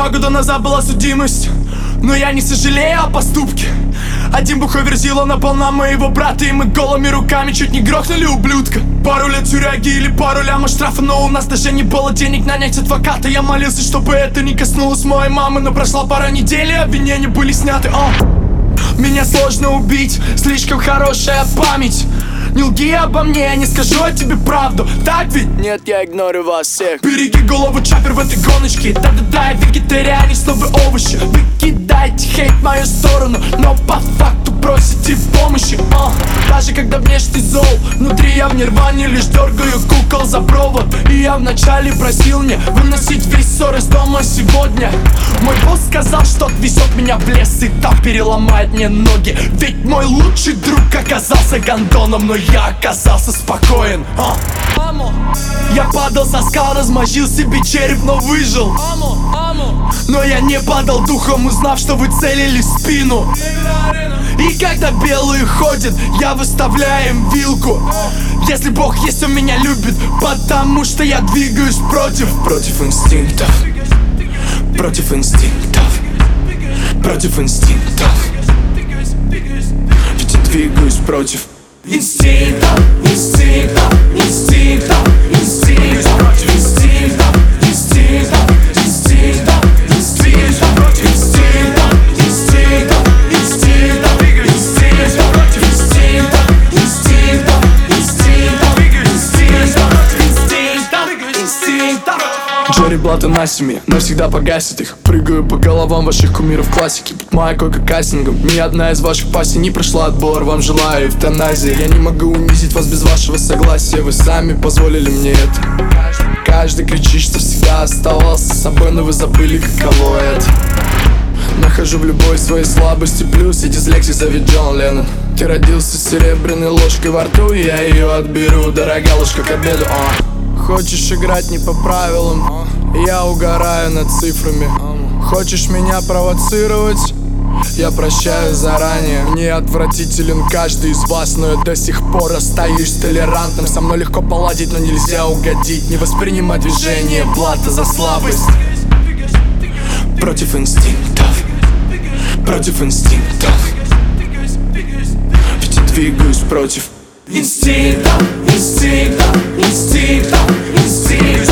года назад была судимость, но я не сожалею о поступке. Один бухой Верзила напал на моего брата, и мы голыми руками чуть не грохнули ублюдка. Пару лет тюряги или пару лямов штрафа, но у нас даже не было денег нанять адвоката. Я молился, чтобы это не коснулось моей мамы, но прошла пара недель, и обвинения были сняты. Меня сложно убить, слишком хорошая память. Не лги обо мне, я не скажу о тебе правду. Так ведь? Нет, я игнорю вас всех. Береги голову, чапер, в этой гоночке. Да-да-да, я вегетарианец, снова овощи. Вы кидайте хейт в мою сторону, но по факту просите помощи. Даже когда внешне зол, внутри я в нирване лишь дергаю кукол за провод. И я вначале просил не выносить весь ссор из дома сегодня. Мой босс сказал, что отвезет меня в лес и там переломает мне ноги. Ведь мой лучший друг оказался гондоном, но я оказался спокоен. Я падал со скал, размозжил себе череп, но выжил. Но я не падал духом, узнав, что вы целили в спину. И когда белые ходят, я выставляю им вилку. Если Бог есть, он меня любит, потому что я двигаюсь против инстинктов. Против инстинктов. Против инстинктов. Ведь я двигаюсь против инстинктов. Инстинктов. Инстинктов. Инстинктов. Против инстинктов. Инстинктов. Инстинктов. Инстинктов. Против инстинктов. Инстинктов. Инстинктов. Инстинктов. Против инстинктов. Инстинктов. Инстинктов. Инстинктов. Против инстинктов. Джерри Блатт на семье, навсегда погасит их. Прыгаю по головам ваших кумиров классики. Под моя койка кастингом. Ни одна из ваших пассий не прошла отбор. Вам желаю эвтаназии. Я не могу унизить вас без вашего согласия. Вы сами позволили мне это. Каждый кричит, что всегда оставался собой, но вы забыли, каково это. Нахожу в любой своей слабости плюс, и дислексии зовет Джон Леннон. Ты родился с серебряной ложкой во рту, и я ее отберу, дорогая ложка, к обеду. Хочешь играть не по правилам, я угораю над цифрами. Хочешь меня провоцировать? Я прощаю заранее. Мне отвратителен каждый из вас, но я до сих пор остаюсь толерантным. Со мной легко поладить, но нельзя угодить. Не воспринимать движение плата за слабость. Против инстинктов. Против инстинктов. Ведь я двигаюсь против инстинктов. Инстинктов. Инстинктов. Инстинктов.